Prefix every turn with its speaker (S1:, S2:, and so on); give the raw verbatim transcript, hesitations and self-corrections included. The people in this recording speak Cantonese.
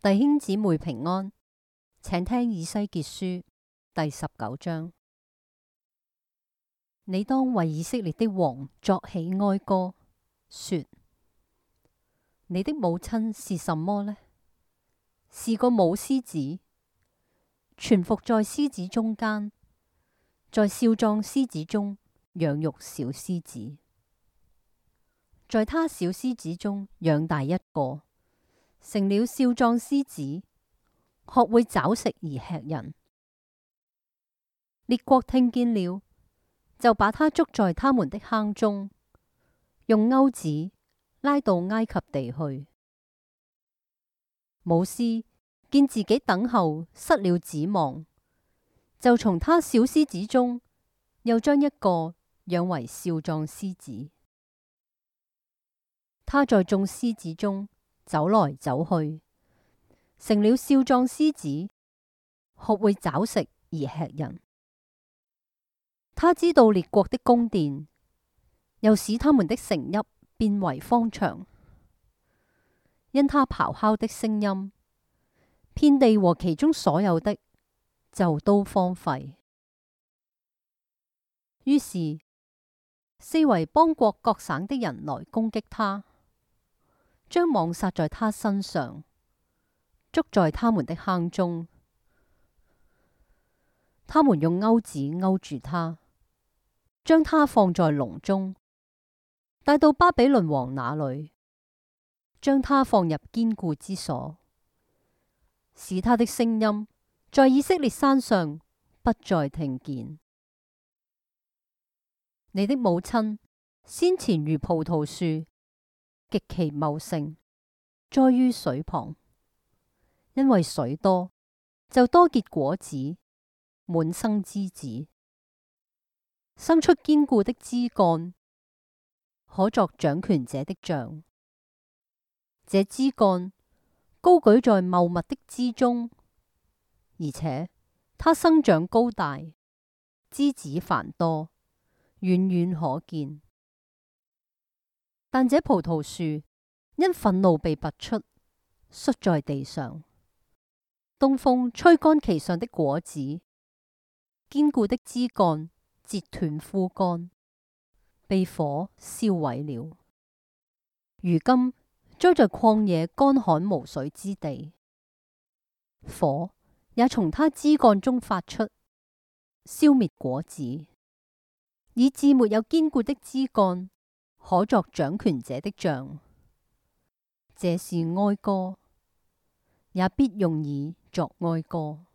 S1: 弟兄姊妹平安，請聽以西結書第十九章。你當為以色列的王作起哀歌，說：你的母親是什麼呢？是個母獅子，蜷伏在獅子中間，在少壯獅子中養育小獅子，在他小獅子中養大一個，成了少壯獅子，學會抓食而吃人。列國聽見了，就把他捉在他們的坑中，用鈎子拉到埃及地去。母獅見自己等候失了指望，就從他小獅子中又將一個養為少壯獅子。他在眾獅子中走來走去，成了少壯獅子，學會抓食而吃人。他知道列國的宮殿，又使他們的城邑變為荒場。因他咆哮的聲音，遍地和其中所有的就都荒廢。於是四圍邦國各省的人來攻擊他，將網撒在他身上，捉在他們的坑中。他們用鈎子勾住他，將他放在籠中，帶到巴比倫王那裏，將他放入堅固之所，使他的聲音在以色列山上不再聽見。你的母親先前如葡萄樹，極其茂盛，栽於水旁，因為水多，就多結果子，滿生枝子，生出堅固的枝幹，可作掌權者的杖。這枝幹高舉在茂密的枝中，而且它生長高大，枝子繁多，遠遠可見。但這葡萄樹因憤怒被拔出，摔在地上，東風吹乾其上的果子，堅固的枝幹折斷枯乾，被火燒毀了。如今栽在曠野乾旱無水之地，火也從它枝幹中發出，消滅果子，以致沒有堅固的枝幹可作掌權者的杖。這是哀歌，也必用以作哀歌。